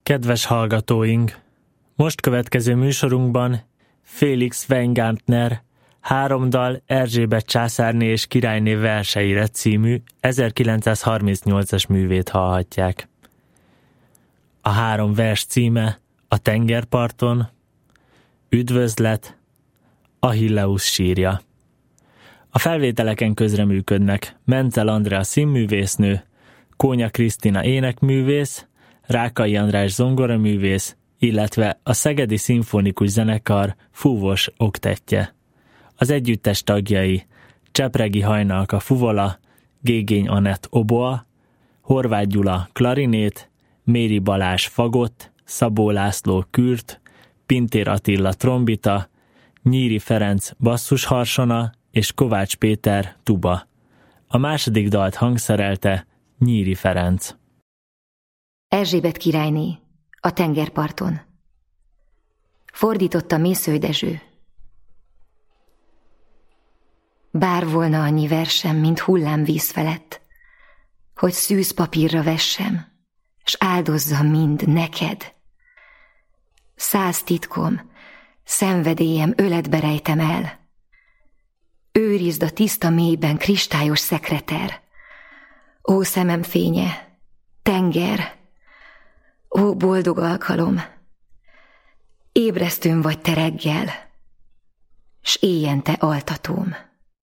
Kedves hallgatóink! Most következő műsorunkban Felix Weingartner 3 dal Erzsébet császárné és királyné verseire című 1938-as művét hallhatják. A 3 vers címe A tengerparton, Üdvözlet, Achilleus sírja. A felvételeken közreműködnek Menzel Andrea színművésznő, Kónya Krisztina énekművész, Rákai András zongoraművész, illetve a Szegedi Szimfonikus Zenekar fúvos oktettje. Az együttes tagjai Csepregi Hajnalka fuvola, Gégény Anett oboa, Horváth Gyula klarinét, Méri Balázs fagott, Szabó László kürt, Pintér Attila trombita, Nyíri Ferenc basszusharsona és Kovács Péter tuba. A második dalt hangszerelte Nyíri Ferenc. Erzsébet királyné, a tengerparton. Fordította Mészöly Dezső. Bár volna annyi versem, mint hullámvíz felett, hogy szűz papírra vessem, s áldozzam mind neked. 100 titkom, szenvedélyem öletbe rejtem el. Őrizd a tiszta mélyben kristályos szekreter. Ó szemem fénye, tenger, ó boldog alkalom, ébresztőm vagy te reggel, s éjjен te altatóm.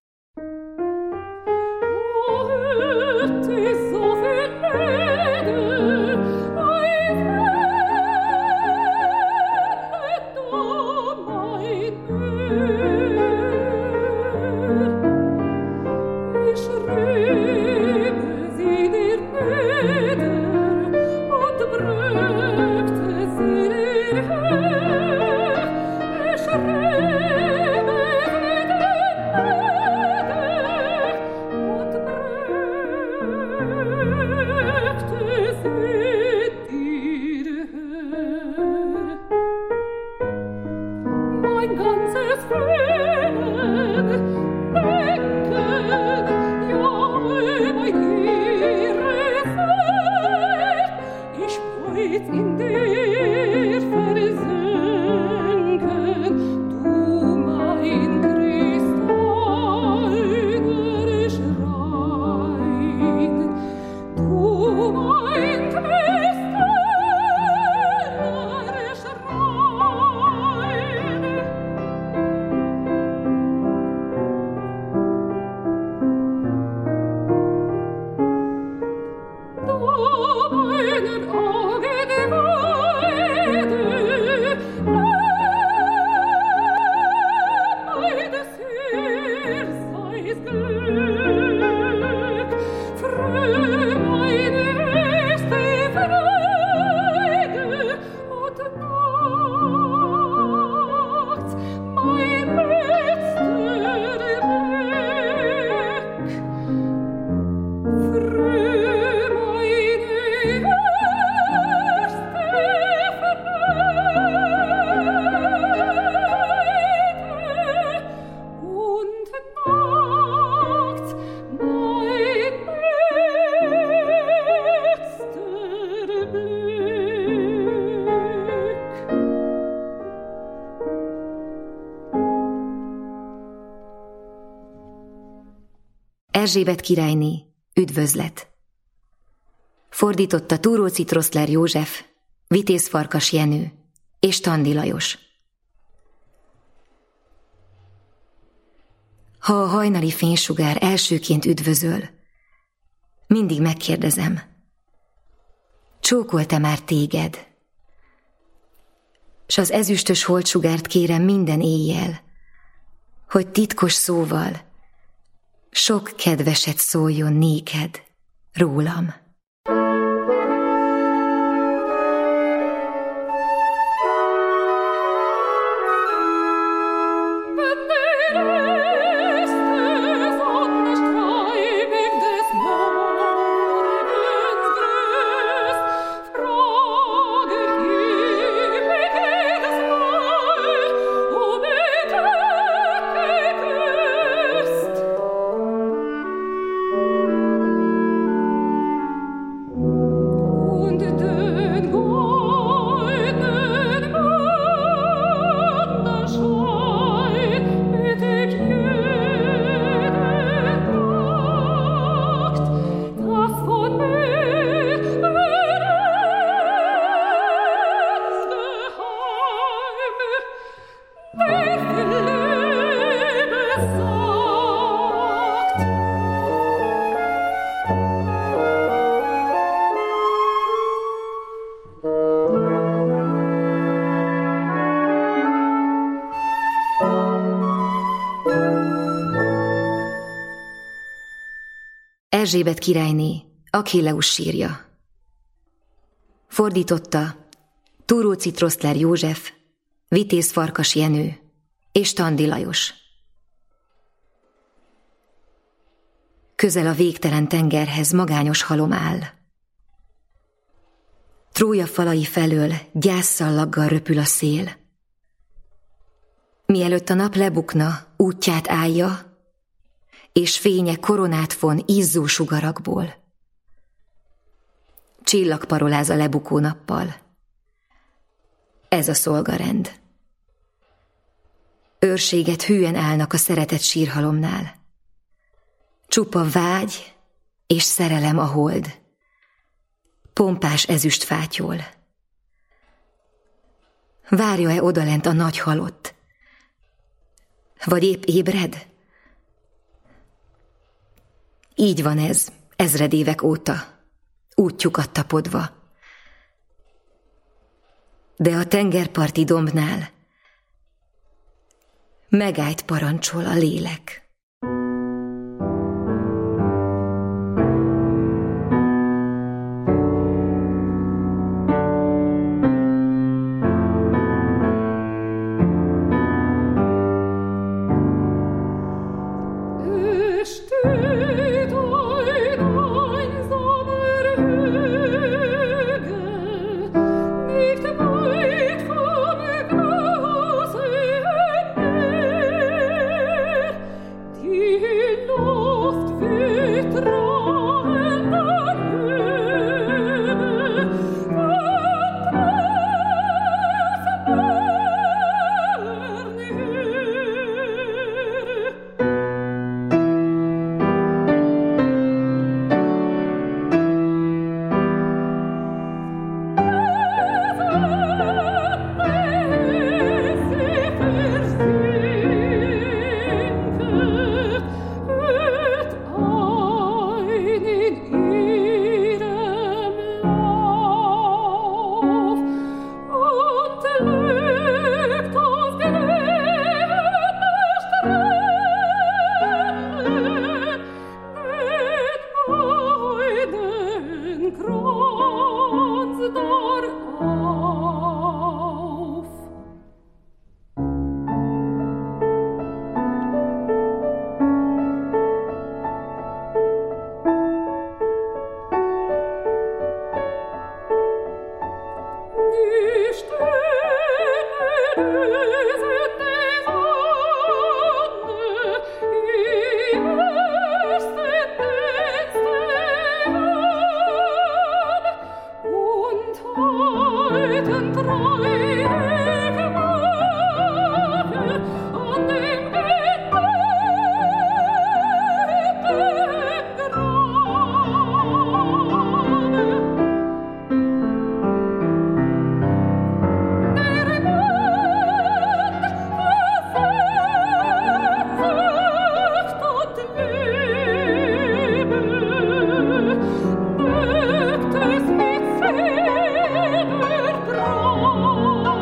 Erzsébet királyné, üdvözlet. Fordította Túróczi Troszler József, Vitéz Farkas Jenő és Tandi Lajos. Ha a hajnali fénysugár elsőként üdvözöl, mindig megkérdezem, csókolt-e már téged? S az ezüstös holdsugárt kérem minden éjjel, hogy titkos szóval sok kedveset szóljon néked rólam. Erzsébet királyné, Achilleus sírja. Fordította Túróczi Troszler József, Vitéz Farkas Jenő és Tandi Lajos. Közel a végtelen tengerhez magányos halom áll. Trója falai felől gyászszallaggal röpül a szél. Mielőtt a nap lebukna, útját állja, és fénye koronát von izzó sugarakból. Csillagparoláz a lebukó nappal. Ez a szolgarend. Őrséget hűen állnak a szeretett sírhalomnál. Csupa vágy és szerelem a hold. Pompás ezüst fátyol. Várja-e odalent a nagy halott? Vagy épp ébred? Így van ez, ezred évek óta, útjukat tapodva. De a tengerparti dombnál megállt parancsol a lélek. Oh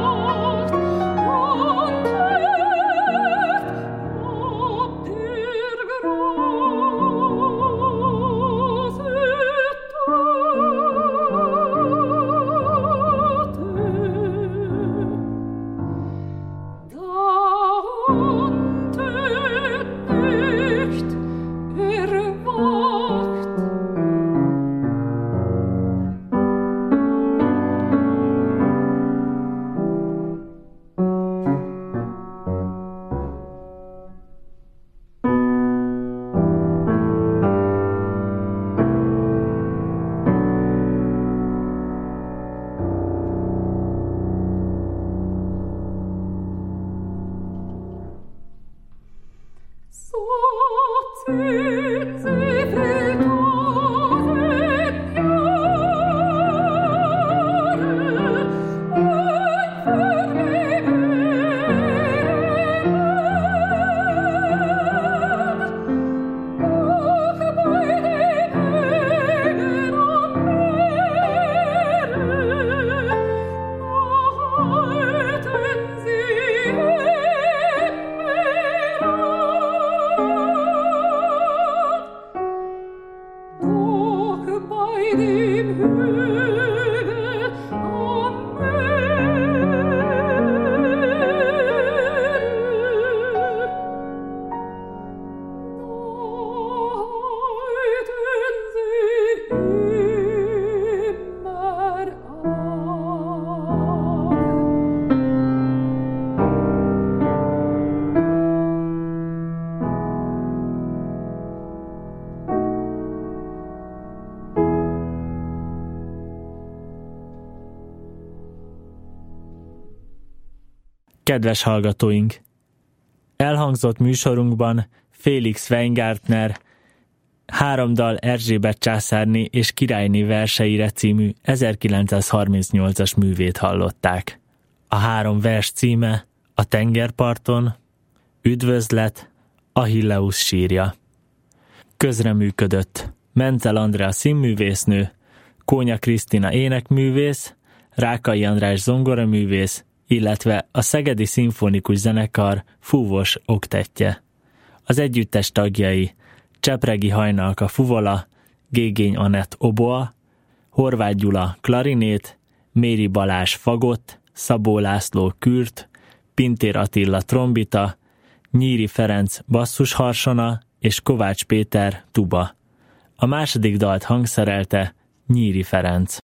Kedves hallgatóink! Elhangzott műsorunkban Felix Weingartner 3 dal Erzsébet császárné és királyné verseire című 1938-as művét hallották. A 3 vers címe A tengerparton, Üdvözlet, Achilleus sírja. Közreműködött Mentel Andrea színművésznő, Kónya Krisztina énekművész, Rákai András zongoraművész, illetve a Szegedi Szimfonikus Zenekar fúvós oktettje. Az együttes tagjai Csepregi Hajnalka fuvola, Gégény Anett oboa, Horváth Gyula klarinét, Méri Balázs fagott, Szabó László kürt, Pintér Attila trombita, Nyíri Ferenc basszusharsona és Kovács Péter tuba. A második dalt hangszerelte Nyíri Ferenc.